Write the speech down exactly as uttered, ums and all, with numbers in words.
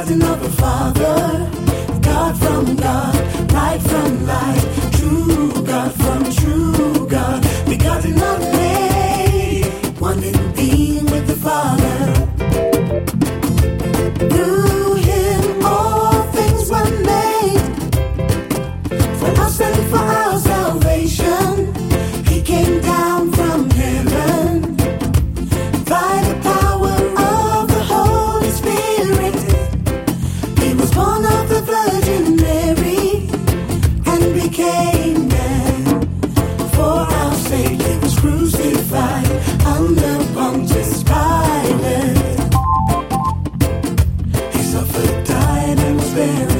begotten of the Father, God from God, light from light, true God from true God, begotten of Mary, one in being with the Father. Through him all things were made, for us and for our salvation. He came down from heaven by the power of the Holy Spirit. He was born of the Virgin Mary and became man. For our sake he was crucified under Pontius Pilate. He suffered, died, and was buried.